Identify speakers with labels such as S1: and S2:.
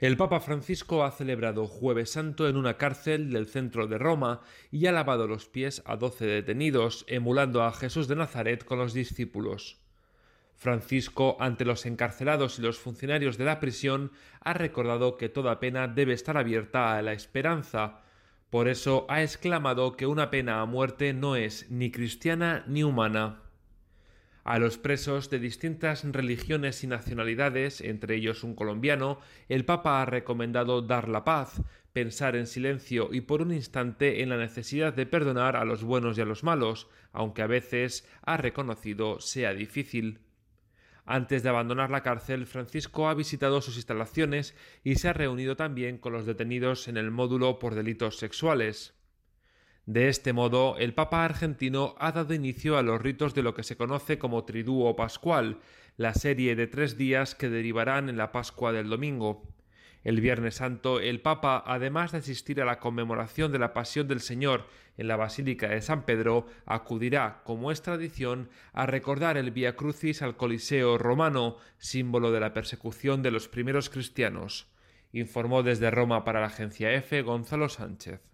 S1: El Papa Francisco ha celebrado Jueves Santo en una cárcel del centro de Roma y ha lavado los pies a 12 detenidos, emulando a Jesús de Nazaret con los discípulos. Francisco, ante los encarcelados y los funcionarios de la prisión, ha recordado que toda pena debe estar abierta a la esperanza. Por eso ha exclamado que una pena a muerte no es ni cristiana ni humana. A los presos de distintas religiones y nacionalidades, entre ellos un colombiano, el Papa ha recomendado dar la paz, pensar en silencio y por un instante en la necesidad de perdonar a los buenos y a los malos, aunque a veces ha reconocido sea difícil. Antes de abandonar la cárcel, Francisco ha visitado sus instalaciones y se ha reunido también con los detenidos en el módulo por delitos sexuales. De este modo, el Papa argentino ha dado inicio a los ritos de lo que se conoce como Triduo Pascual, la serie de 3 días que derivarán en la Pascua del domingo. El Viernes Santo, el Papa, además de asistir a la conmemoración de la Pasión del Señor en la Basílica de San Pedro, acudirá, como es tradición, a recordar el Vía Crucis al Coliseo romano, símbolo de la persecución de los primeros cristianos. Informó desde Roma para la agencia EFE Gonzalo Sánchez.